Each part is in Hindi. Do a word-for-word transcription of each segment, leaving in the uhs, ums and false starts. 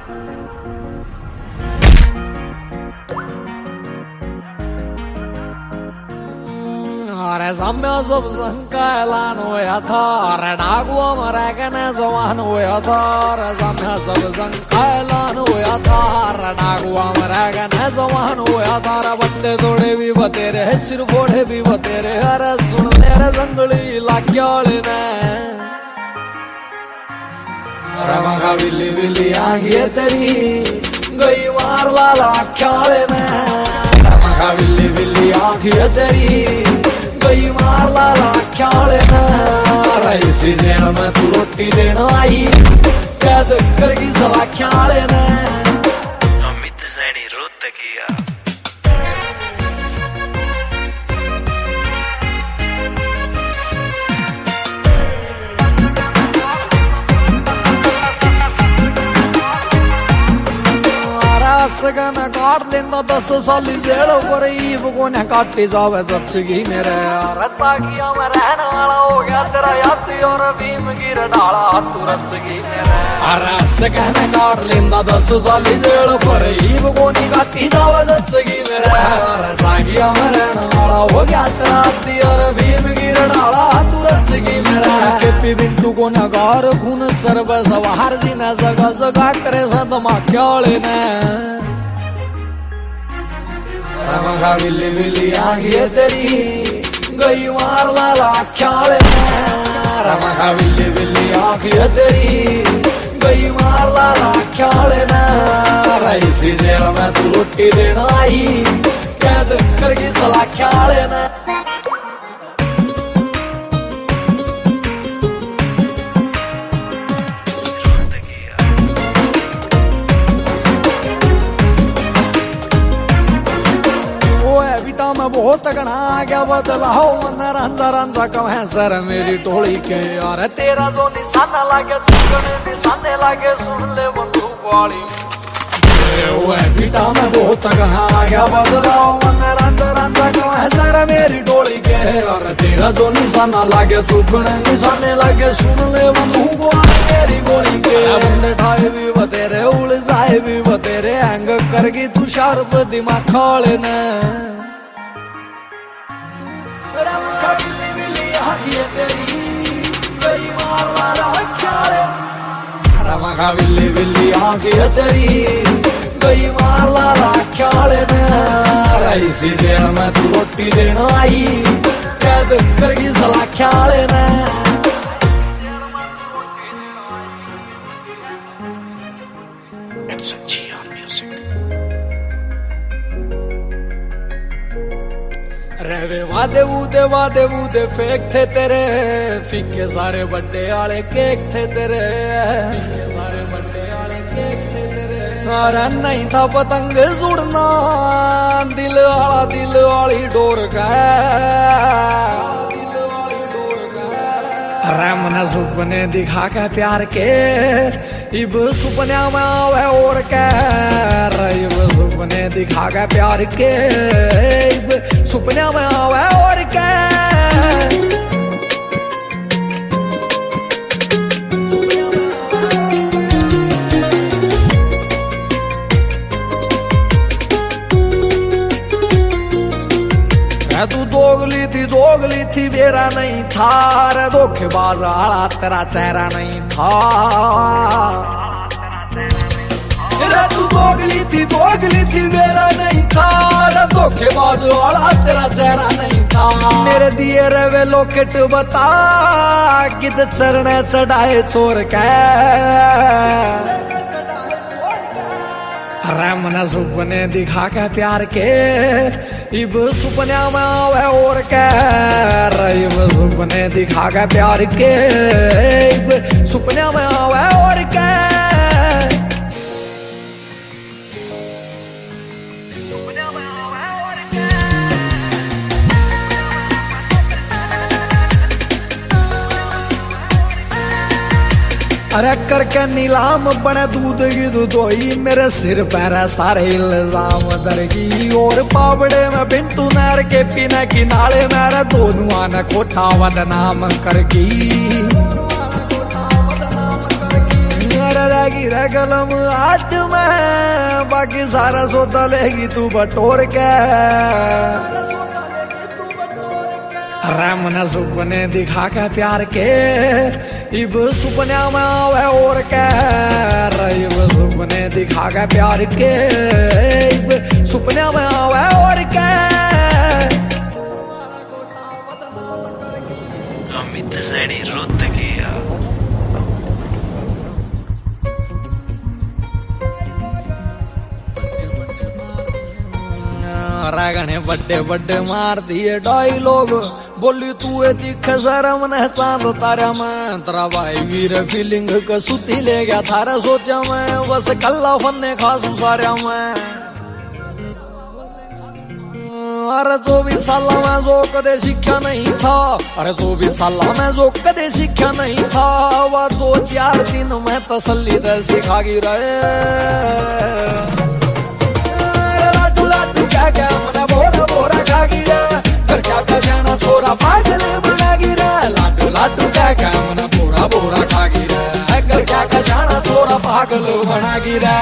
अरे साम्य सब संकलन हुआ था, अरे डाकुआ मरा के न जवान हुआ था। अरे साम्य सब संकलन हुआ था, अरे डाकुआ मरा के न जवान हुआ था। अरे बंदे तोड़े भी बतेरे, सिर फोड़े भी बतेरे। अरे सुन ले रे जंगली लाक्याले ने, अरे मगा बिल्ली बिल्ली आंखें तेरी गई मार लाला ख्याले ने। अरे मगा बिल्ली बिल्ली आंखें तेरी गई मार लाला ख्याले ने। इसी जेल में तू रोटी देना आई, कैद करगी सला ख्याले ने। अमित सैनी रोत किया सगन काट लेंदा दस साल जेल पर ईब को न काटी जावे सच्ची मेरे। रचा किया मैं रहने वाला हो गया तेरा याती और भीम गिर डाला तू रचगी मेरे। अरे सगन काट लेंदा दस साल जेल पर ईब को न काटी जावे सच्ची मेरे। रचा किया मैं रहने वाला हो गया तेरा याती और भीम गिर डाला तू रचगी मेरे। केपी बिट्टू को न गार खून सर्व सवार जी न जगा जगा करे सदमा क्याले ने। मगा बिल्ली बिल्ली आंखें तेरी गई मार लाला ख्याले ने। मगा बिल्ली बिल्ली आंखें तेरी गई मार लाला ख्याले ने। इसी जेल में तू रोटी देना आई, कैद करगी सला ख्याले ने। मैं बहुत गणा गया बदलाओ अंदर अंदर अंदर कम है सर मेरी टोली के। यार तेरा जो निशाना लागे चुगने निशाने लागे सुन ले बंदूक वाली। बेटा मैं बहुत गणा गया बदलाओ अंदर अंदर अंदर कम है सर मेरी टोली के। यार तेरा जो निशाना लागे चुगने निशाने लागे सुन ले बंदूक वाली मेरी गोली के। बंदे ठाए भी बतेरे उलझाए भी बतेरे, हैंग करगी तू शार्प दिमाग खाले ने। बिल्ली बिल्ली आंखें तेरी गई मार लाला ख्याले। रमगा बिल्ली बिल्ली आंखें तेरी गई मार लाला ख्याले ने। इसी जेल में तू रोटी देना आई, कैद करगी सला ख्याले ने। It's a G R music. रहवे वादे वूदे वादे वूदे फेक थे तेरे, फीके सारे बड्डे आले केक थे तेरे। फीके सारे बड्डे आले केक थे तेरे। अरे नहीं था पतंग जुड़ना दिल आला दिल वाली डोर का। अरे मन सुपने दिखा के प्यार के, इब सुपने में आवे और क्या। इब सुपने दिखा के प्यार के, इब सुपने में आवे और क्या। तू दोगली थी दोगली थी मेरा नहीं था। रे धोखेबाज आला तेरा चेहरा नहीं था। रे तू दोगली थी दोगली थी मेरा नहीं था। रे धोखेबाज आला तेरा चेहरा नहीं था। मेरे दिए रे वे लोकेट बता, किद चरने चढ़ाए चोर के। अरे मन सुपने दिखा के प्यार के, इब सुपने में आवे और क्या। इब सुपने दिखा के प्यार के, इब सुपने में आवे और क्या। अरे करके नीलाम बने दूध की दुधोई, मेरे सिर पैर सारे इल्जाम दरगी। और पावड़े में बिंटू नहर के पीने की नाले मेरे दोनों ने कोठा बदनाम करगी। अरे जाएगी रे कलम हाथ में, बाकी सारा सोता लेगी तू बटोर के। अरे मने सुपने दिखा के प्यार के, इब सुपने में आवे और के। इब सुपने दिखा के प्यार के, इब सुपने में आवे और के। अमित सैनी रुत किया। रागने बड्डे बड्डे मार दिए डायलॉग, बोली तू दिख शर्म न चांद तारा में। तेरा भाई वीर फीलिंग का सुती ले गया थारा सोचा मैं, बस कल्ला फन्ने खासू सारा मैं। अरे चौबीस साल में जो कदे सीखा नहीं था, अरे चौबीस साल में जो कदे सीखा नहीं था, वह दो चार दिन में तसल्ली से सिखा गी रहे। लाडू लाडू क्या क्या मना बोरा बोरा खा गी रे, घर क्या का जाना छोरा पागल बना गी रे। लाडू लाडू क्या क्या मना बोरा बोरा खा गी रे, घर क्या का जाना छोरा पागल बना गी रे।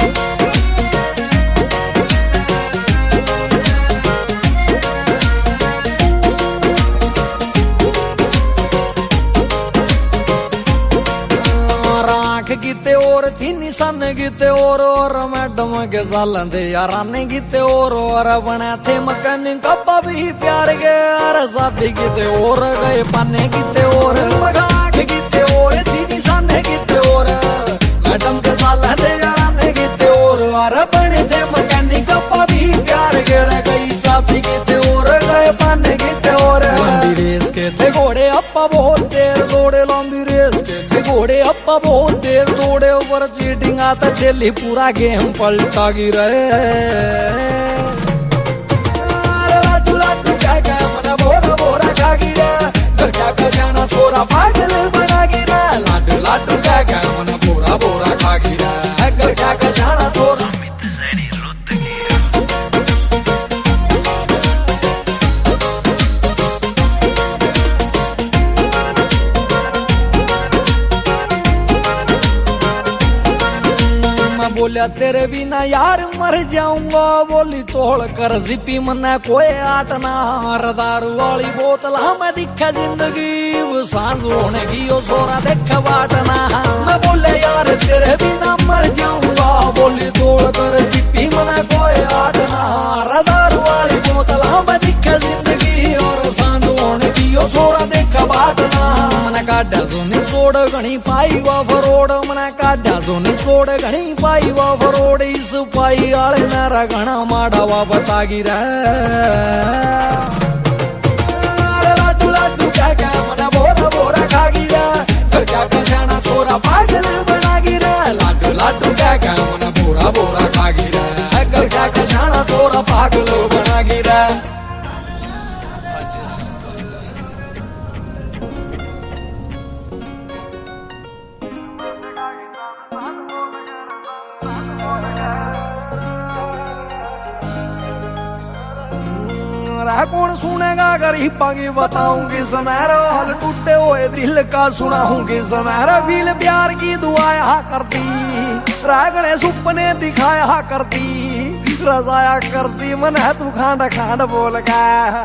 गीते और थी निशान गीते और और मैडम के सालन थे याराने गीते और और बना थे मकान कब्बा भी प्यार के। अरे साबी गीते और गए पाने गीते और मगाक गीते और थी निशान गीते और मैडम के सालन थे याराने गीते और और बने थे मकान कब्बा भी प्यार के। गई साबी गीते और गए पाने गीते और लंबी रेस के थे घोड़े अप्पा बहुत देर दौड़े। लंबी रेस के थे घोड़े अप्पा बहुत देर दौड़े, ऊपर चीटिंग आता चली पूरा गेम पलटा गी रहे। लाडू लाडू क्या क्या मना बोरा बोरा खा गी रे, घर क्या का जाना छोरा पागल बना गी रे। लाडू लाडू क्या क्या मना बोरा बोरा खा गी रे, घर क्या का जाना छोरा। अमित सैनी रुत किया। बोलिया तेरे बिना यार मर जाऊंगा, बोली तोड़ कर जिपी मना कोई आटना। दारू वाली बोतल हमें दिखा जिंदगी, वो सांझ होने की ओ सोरा देखा बाटना। मैं बोले यार तेरे बिना मर जाऊंगा, बोली तोड़ कर जिपी मना कोई आटना। दारू वाली बोतल हमें दिखा जिंदगी, और सांझ होने की ओ सोरा देखा बाटना। मना काढ़ा सोनी सोड़ घनी पाई वा फरोड़, मना काढ़ा सोनी सोड़ घनी पाई वा फरोड़। इस पाई आले नारा घना माड़ा वा बता गी रे। लाडू लाडू क्या क्या मना बोरा बोरा खा गी रे, घर क्या का जाना छोरा पागल बना गी रे। लाडू लाडू क्या क्या मना बोरा बोरा खा गी रे, घर क्या का जाना छोरा पागल बना गी रे। कौन सुनेगा गरीबा की बताऊंगी सुनहरा हाल, टूटे हुए दिल का सुनाऊंगी सुनहरा। फील प्यार की दुआया करती, रागने सुपने दिखाया करती, रजाया करती मन है तू खांड खांड बोल गया।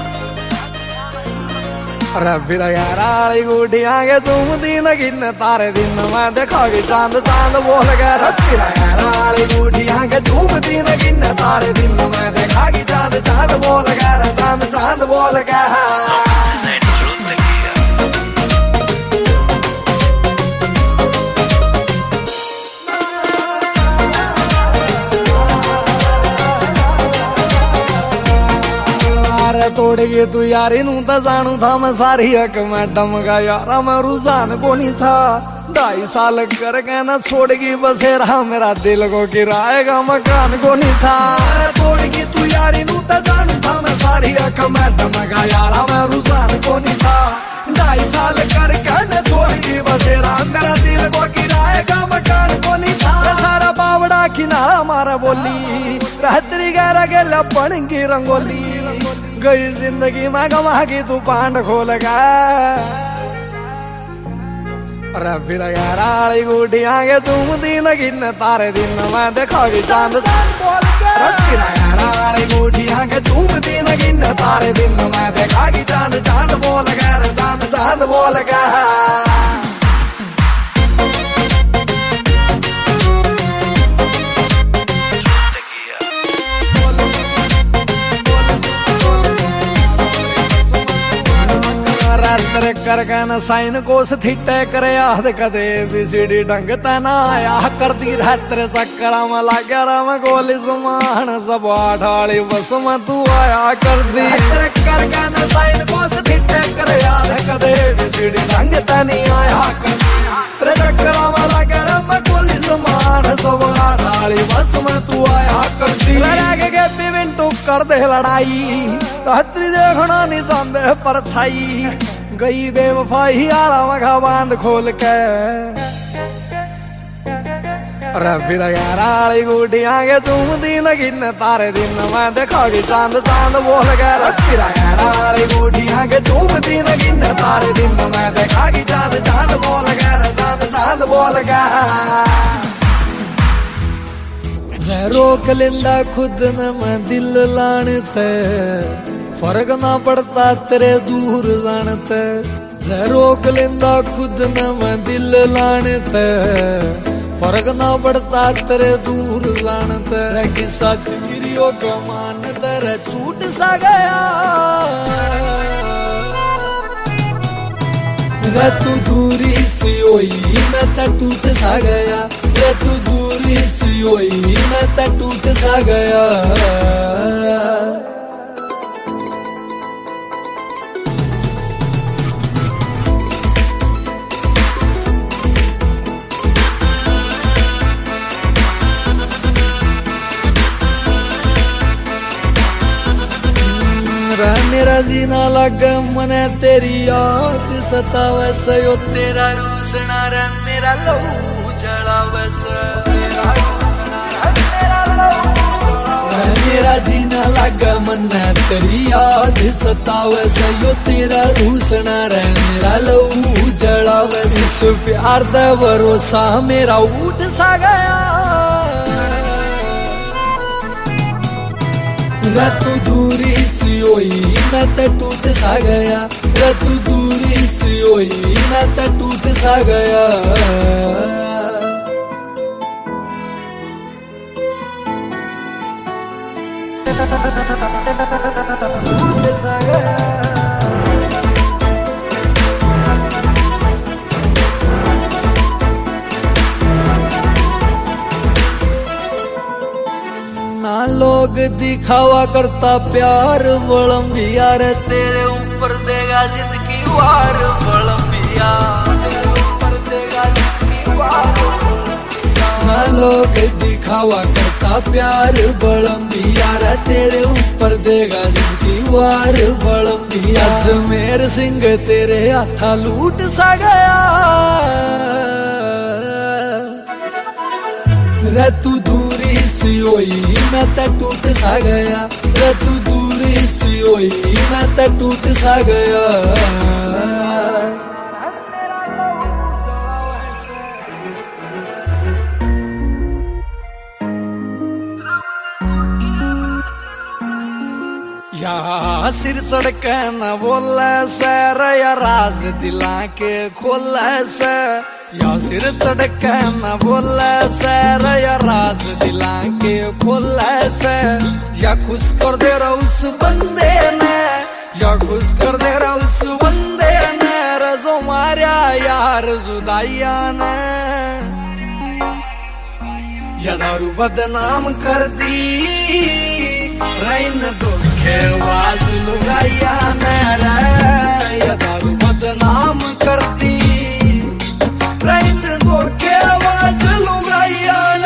अरे फिर यार गुटिया के चूमती न गिन तारे दिन में देखोगी चांद चांद बोल गया। फिर यार गुटिया के चूमती न गिन तारे दिन में देखोगी चांद चांद बोल गया। चांद चांद बोल गया। अमित सैनी रुत किया। तोड़ेगी तू यारी नू तो जानू था मैं सारी हक मैडम का यारा मैं रुझान को नहीं था। ढाई साल कर के ना छोड़गी बसेरा मेरा दिल को किराएगा मकान को नहीं था। तोड़ेगी तू यारी नू तो जानू था मैं सारी हक मैडम का यारा मैं रुझान को नहीं था। ढाई साल कर के ना छोड़गी बसेरा मेरा दिल को किराएगा मकान को नहीं था। सारा बावड़ा किनारा मारा बोली रहतरी गहरा के लपन की रंगोली। गई जिंदगी में गवा की तू पांड खोल गया। अरे फिर याराली गुटिया के चूमती नगिन तारे दिन मैं देखोगी चांद चांद बोल के फिर याराली गुटिया के चूमती नगिन तारे दिन मैं देखोगी चांद चांद बोल के चांद चांद बोल के कर कहना साइन कोस थीटे करे याद कदे बीसीडी ढंग तना आया कर दी तेरे चक्कर में लाग्या राम गोली समान सब ढाली बस में तू आया कर दी कर कहना साइन कोस थीटे करे याद कदे बीसीडी ढंग तनी आया कर दी तेरे चक्कर में लाग्या राम गोली समान सब ढाली बस में तू आया कर दी लड़ाके के बिविन तू कर दे लड़ाई रात्रि देखना निशान दे पर छाई गई बेवफाई आला मखा बांध खोल के अरे फिर याराली गुटिया के चूमती नगिन तारे दिन मैं देखोगी चांद चांद बोल के फिर याराली गुटिया के चूमती नगिन तारे दिन मैं देखोगी चांद चांद बोल के चांद चांद बोल के रोक लेंदा खुद न मैं दिल लानते फर्क ना पड़ता तेरे दूर जानते रोक लेंदा खुद न मैं दिल लानते फर्क ना पड़ता तेरे दूर जानते किस्सा गिरियो कमान तेरे छूट सा गया रे तू दूरी सी होई मैं तो टूट सा गया रे तू दूरी सी होई मैं तो टूट सा गया मेरा जीना लग मने तेरी याद सतावे सयो तेरा रूसना रे मेरा लहू जलावे से मेरा जीना लग मने तेरी याद सतावे सयो तेरा रूसना रे मेरा लहू जलावे से इस प्यार दा भरोसा मेरा उठ सा गया रे तू दूरी सी होई मैं तो टूट सा गया रे तू दूरी सी होई मैं तो टूट सा गया टूट सा गया लोग दिखावा करता प्यार बलम्बिया रे तेरे ऊपर देगा जिंदगी वार बलम्बिया तेरे ऊपर देगा जिंदगी वार लोग दिखावा करता प्यार बलम्बिया रे तेरे ऊपर देगा जिंदगी वार बलम्बिया अजमेर सिंह तेरे हाथा लूट सा गया रे तू दूरी सी होई मैं तो टूट सा गया रे तू दूरी सी होई मैं तो टूट सा गया या सिर सड़क न बोले से या राज दिला के खोले से या सिर सड़क न बोले से या राज दिला के खोले से या खुश कर दे रहा उस बंदे ने या खुश कर दे रहा उस बंदे ने रजो मारिया यार जुदाइया ने या दारू बदनाम कर दी रैन दुखे वाज लुगाइया ने या दारू बदनाम कर दी रैन दुखे वाज लुगाइया ने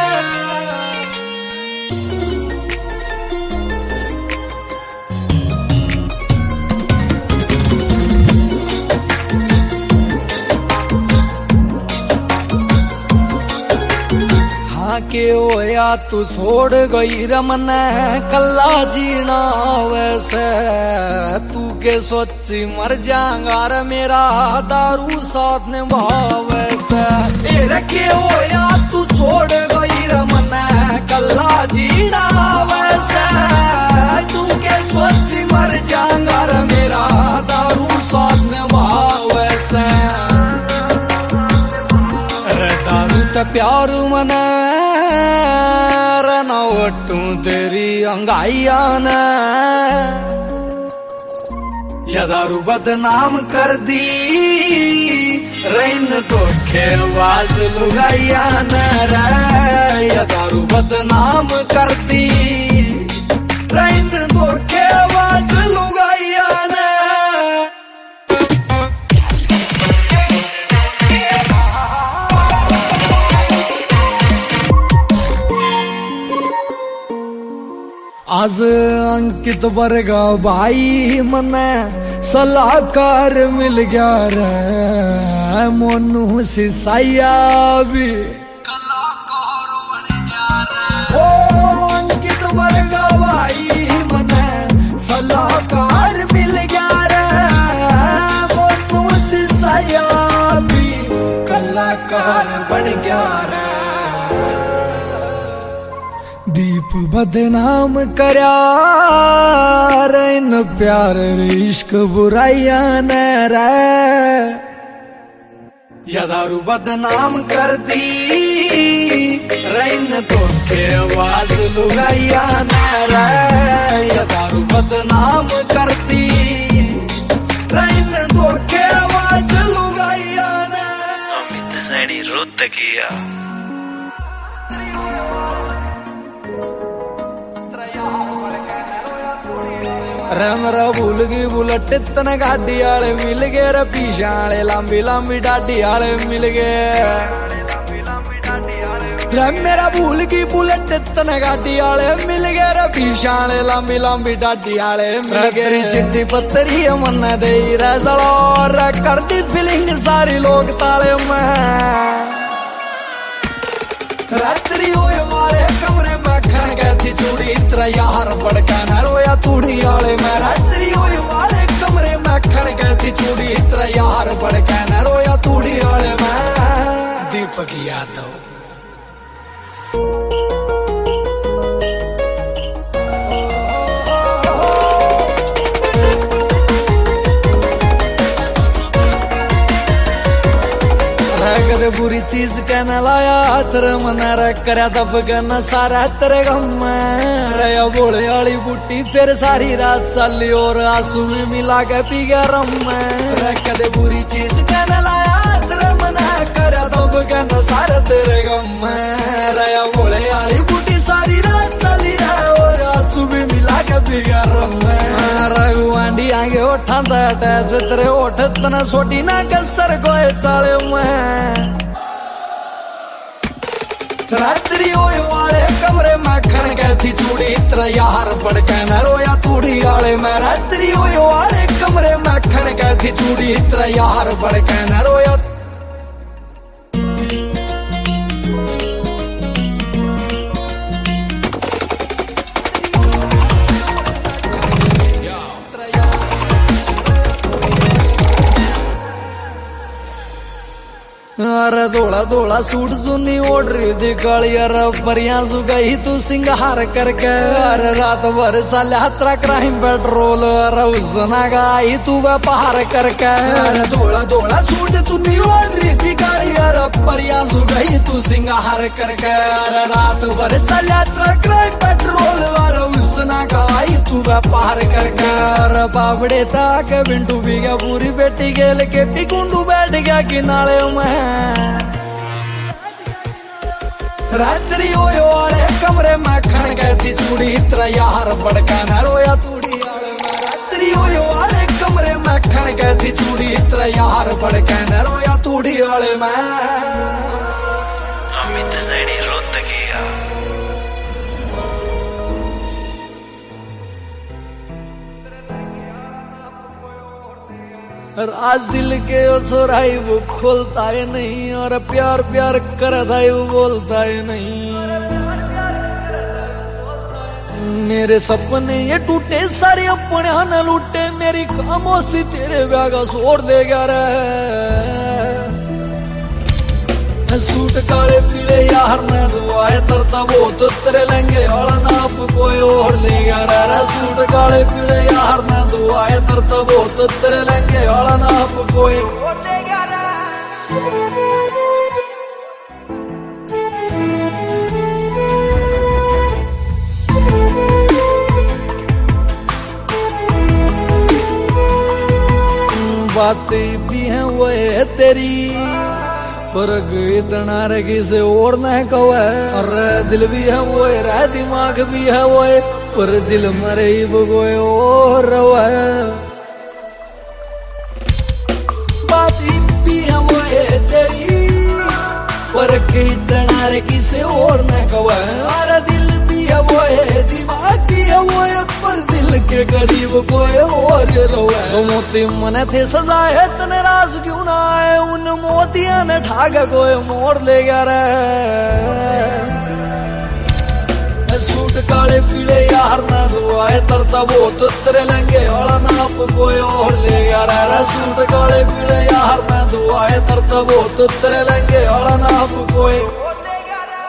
के होया तू छोड़ गई रमन कल्ला जीना वैसे तू के सोच सच्ची मर जाऊंगा रे मेरा दारू साथ ने भावे से रखे हो या तू छोड़ गई रे मने कल्ला जीना वैसे तू के सच्ची मर जाऊंगा रे मेरा दारू साथ ने भावे से रे दारू ते प्यार मने रना ओटू तेरी अंगाइया ने या दारू बदनाम कर दी रैन धोखेबाज लुगाइया न रे या दारू बदनाम कर दी रैन धोखेबाज लुगाइया न आज अंकित वर्गा भाई मने सलाहकार मिल गया रे मोनू सिसाइया भी कलाकार बन गया रे ओ अंकित वर्गा भाई मने सलाहकार मिल गया रे मोनू सिसाइया भी कलाकार बन गया रे दीप बदनाम करया रैन प्यार इश्क बुराइया न रे या दारू बदनाम कर दी रैन धोखेबाज लुगाइया न रे या दारू बदनाम कर दी रैन धोखेबाज लुगाइया न अमित सैनी रोहतकिया रे मेरा भूल गई बुलेट इतने गाड़ी आले मिल गए रे पीछे आले लंबी लंबी डाडी आले मिल गए रे मेरा भूल गई बुलेट इतने गाड़ी आले मिल गए रे पीछे आले लंबी लंबी डाडी आले मिल गए चिट्ठी पत्तरी मन दे रे सड़ो रे कर दी फीलिंग सारी लोग ताले में रात्रि होए वाले कमरे में खन कहती चूड़ी इतना यार बड़का न रोया तूड़ी आले में रात्रि होए वाले कमरे में खन कहती चूड़ी इतना यार बड़का न रोया तूड़ी आले में दीपक यादव कदे बुरी चीज कहना लाया तेरे मना रे करया दब गना सारा तेरे गम में रया बोले वाली बूटी फिर सारी रात चली और आंसू में मिला के पी गया रम में रे कदे बुरी चीज कहना लाया तेरे मना करया दब गना सारा तेरे गम में रया बोले वाली बूटी सारी रात चली और आंसू में मिला के पी गया रम में रघुआंडी आगे उठा टैस तेरे ओठ तना सोटी ना कसर गोए चाले में रात्रि होए वाले कमरे में खन कहती चूड़ी इतना यार बड़का न रोया तूड़ी आले में रात्रि होए वाले कमरे में खन कहती चूड़ी इतना यार बड़का न रोया अरे धोला धोला सूट सुनी ओढ़ रही थी काली अरे परियां सुगई तू सिंगार करके अरे रात भर साल यात्रा क्राइम पेट्रोल अरे उसना गाई तू व्यापार करके अरे धोला धोला सूट सुनी ओढ़ रही थी काली अरे परियां सुगई तू सिंगार करके अरे रात भर साल यात्रा क्राइम पेट्रोल अरे उसना गाई तू व्यापार करके अरे बाबड़े तक बिंटू भी गया पूरी बेटी गेल के पिकुंडू बैठ गया किनारे में रात्रि होए वाले कमरे में खन कहती चूड़ी इतना यार बड़का न रोया तूड़ी आले में रात्रि होए वाले कमरे में खन कहती चूड़ी इतना यार बड़का न रोया तूड़ी आले में अमित सैनी रोहतकिया आज दिल के सोराई वो खोलता है नहीं और प्यार प्यार करता है वो बोलता है नहीं मेरे सपने ये टूटे सारे अपने न लूटे, मेरी खामोशी तेरे ब्याह का छोड़ दे गया रे। सूट काले पीले यार ने दुआए तरता बहुत तेरे लहंगे वाला नाप कोई और ले गया रे। सूट काले पीले यार ने दुआए तरता बहुत तेरे लहंगे वाला नाप कोई और ले गया रे। बातें भी हैं वो है तेरी, फर्क इतना रे किसे और न कवे। अरे दिल भी है वो है, दिमाग भी है वो है, पर दिल मरे कोई और रवे। बात भी है वो है तेरी, फर्क इतना रे किसे और न कवे। अरे दिल भी है वो है, दिमाग भी है वो है, पर दिल के करीब कोई और रवे। जो मोती मने थे सजाए तने राज क्यों ना आए, उन मोतिया ने ठागा कोई मोड़ ले गया रे। सूट काले पीले यार ना दुआए तरता बहुत तेरे लहंगे वाला नाप कोई और ले गया रे। सूट काले पीले यार ना दुआए तरता बहुत तेरे लहंगे वाला नाप कोई और ले गया रे।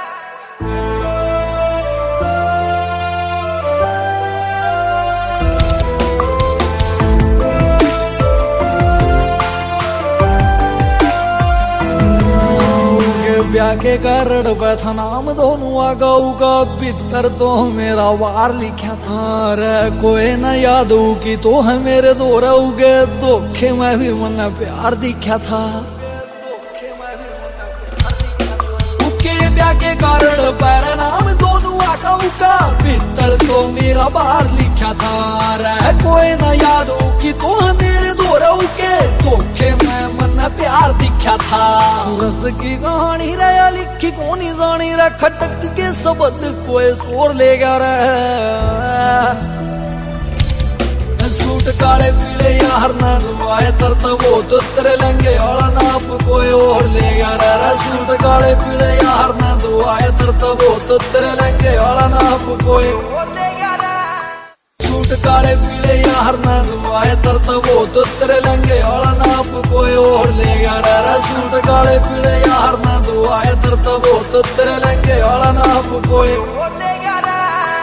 ब्याह के कारण बैठा नाम दोनों आगाऊ का भीतर तो मेरा वार लिखा था रे। कोई न याद हो कि तो है मेरे दो रहोगे, धोखे में भी मन प्यार दिखा था। ब्याह के कारण पैर नाम दोनों आगाऊ का भीतर तो मेरा वार लिखा था रे। कोई न याद हो कि तो है मेरे दो रहोगे, धोखे में मन प्यार दिखा था। सूरज की कहानी रहा लिखी कोनी जानी रे, खटक के शब्द कोई शोर ले गया रे। सूट काले पीले यार ना दुआए तरता बहुत तेरे लहंगे वाला नाप कोई और ले गया रे। सूट काले पीले यार ना दुआए तरता बहुत तेरे लहंगे वाला नाप कोई और ले गया रे। सूट काले पीले यार ना दुआए तरता बहुत तेरे लहंगे वाला नाप कोई और ले गया रे। सूट काले पीले यार ना दुआए तरता बहुत तेरे लहंगे वाला नाप कोई और ले गया रे।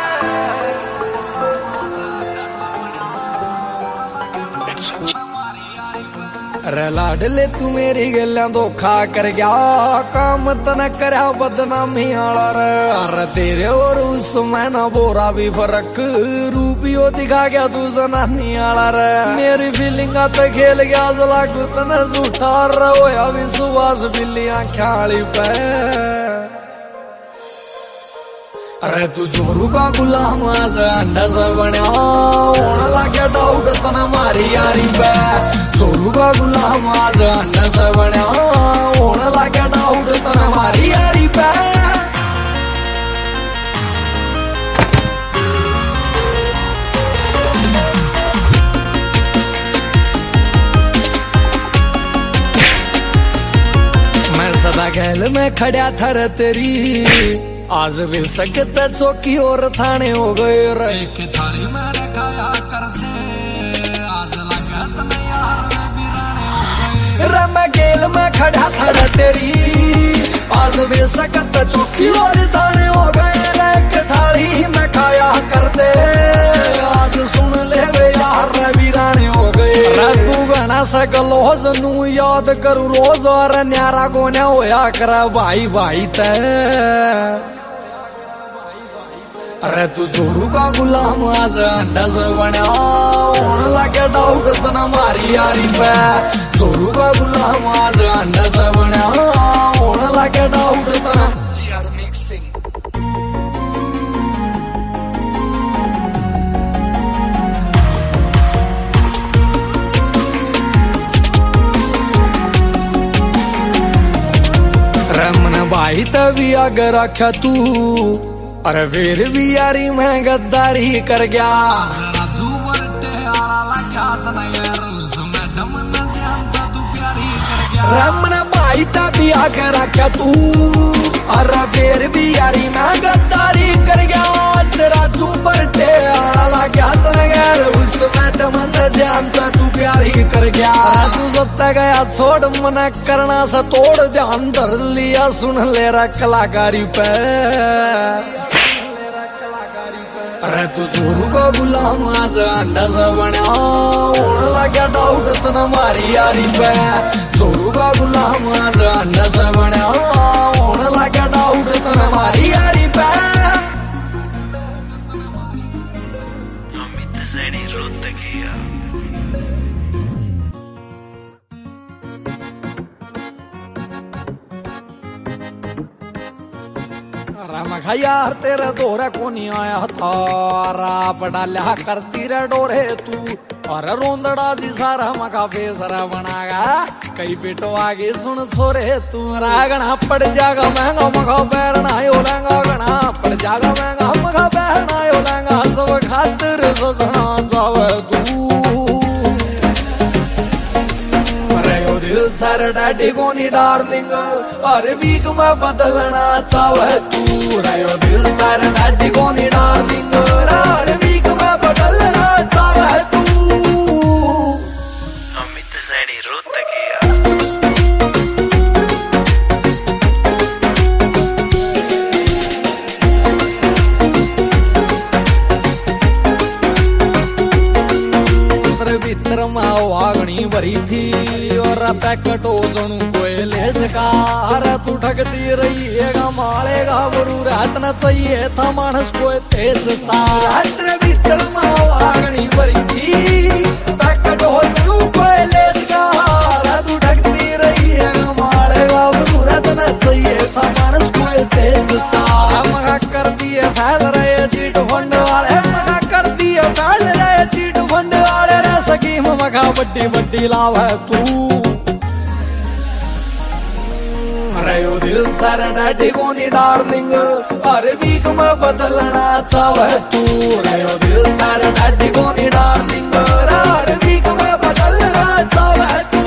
अरे लाडले तू मेरी गल्ला धोखा कर गया, काम तना करया बदनामी आला रे। अरे तेरे और उसमें ना बोरा भी फर्क, रूपियो दिखा गया तू जनानी आला रे। मेरी फीलिंगा तो खेल गया जला को तना झूठा रहो या विश्वास बिल्लियां ख्याली पे। अरे तू जोरू का गुलाम आज अंडा सा बन्या, होने लगे डाउट तना मारी यारी पे। जोरू का गुलाम आज अंडा सा बन्या, होने लगे डाउट तना मारी यारी पे। मैं सदा गैल में खड़ा था रे तेरी, आज भी सकते चौकी और थाने हो गए रे। एक थाली में खाया करते, आज लगा तने यार बिराने हो गए रे। मैं गेल में खड़ा था रे तेरी, आज भी सकते चौकी और थाने हो गए रे। एक थाली में खाया करते, आज सुन ले वे यार बिराने हो गए रे। तू बना सकलो जनू याद करू रोज, और न्यारा गोने होया कर भाई भाई ते। अरे तू जोरू का गुलाम आज अंडा सा बन्या, होने लगे डाउट तना मारी यारी पे। जोरू का गुलाम आज अंडा सा बन्या, होने लगे डाउट तना जीआर मिक्सिंग। रमन भाई तभी अगर रखा तू, अरे फिर भी यारी मैं गद्दारी कर गया। रमन भाई तभी आकर रखा तू, अरे फिर भी यारी मैं गद्दारी कर गया। से राजू बरटे आला क्या तेरे गैर उस मैडम ने जानता तू प्यारी कर गया तू सब तक गया छोड़ मना करना सा तोड़ जान धर लिया सुन ले रा कलाकारी पे अरे तू जोरू का गुलाम आज अंडा सा बना होने लगा डाउट तना मारी यारी पे जोरू का गुलाम आज अंडा सा बना होने लगा डाउट तना मारी यारी पे अमित सैनी रोहतकिया मखा यार तेरे दोरे को नहीं आया था राप डाल्या करती रे डोरे तू और रोंदड़ा जी सारा मखा फेसरा बनागा कई पेटो आगे सुन छोरे तू रागना पड़ जागा महंगा मखा पैरना यो लहंगा गना पड़ जागा महंगा मखा पैरना यो लहंगा सब खातिर सोचना सब तू दिल सर डैडी को नहीं डार्लिंग हर वीक में बदलना चाहे तू रहो दिल सर डैडी को नहीं डार्लिंग हर वीक में बदलना चाहे तू अमित सैनी रोहतकिया भीतर मागनी भरी थी और पैकेट ओजन कोई ले सका अरे तू ठगती रही है मालेगा बरू रात न चाहिए था मानस को तेज सा भीतर मागनी भरी थी पैकेट ओजन कोई ले सका अरे तू ठगती रही है मालेगा बरू रात न चाहिए था मानस को तेज सा मगा कर दिए फैल रहे चीट फंड वाले मगा कर दिए फैल रहे चीट फंड वाले सकीम मखा बड्डी बड्डी लाव है तू रहो दिल सर डैडी को नहीं डार्लिंग हर वीक में बदलना चाहे तू रहो दिल सर डैडी को नहीं डार्लिंग हर वीक में बदलना चाहे तू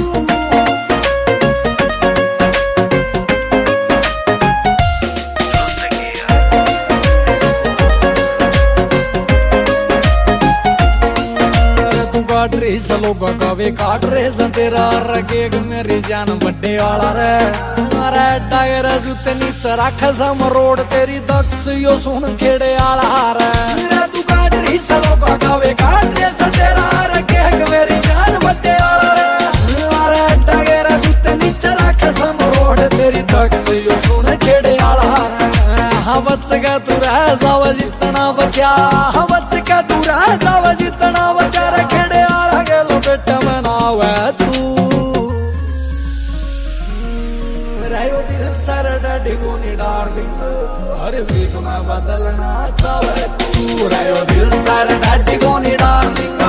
काट रही सलोगा कवे काट रहे स तेरा रगेग मेरी जान बड्डे वाला रे अरे टायर जूते नीचे रख सम रोड तेरी दक्ष यो सुन खेड़े आला रे मेरा तू काट रही सलोगा कवे काट रहे स तेरा रगेग मेरी जान बड्डे वाला रे अरे टायर जूते नीचे रख सम रोड तेरी दक्ष यो सुन खेड़े आला रे हाँ बच का तू रह जाव जितना बचा हाँ बच का तू रह जाव जितना बचा रे खेड़े बेटा मनावे तू रहो दिल सर डैडी को नहीं डार्लिंग हर वीक में बदलना चाहे तू रहो दिल सर डैडी को नहीं डार्लिंग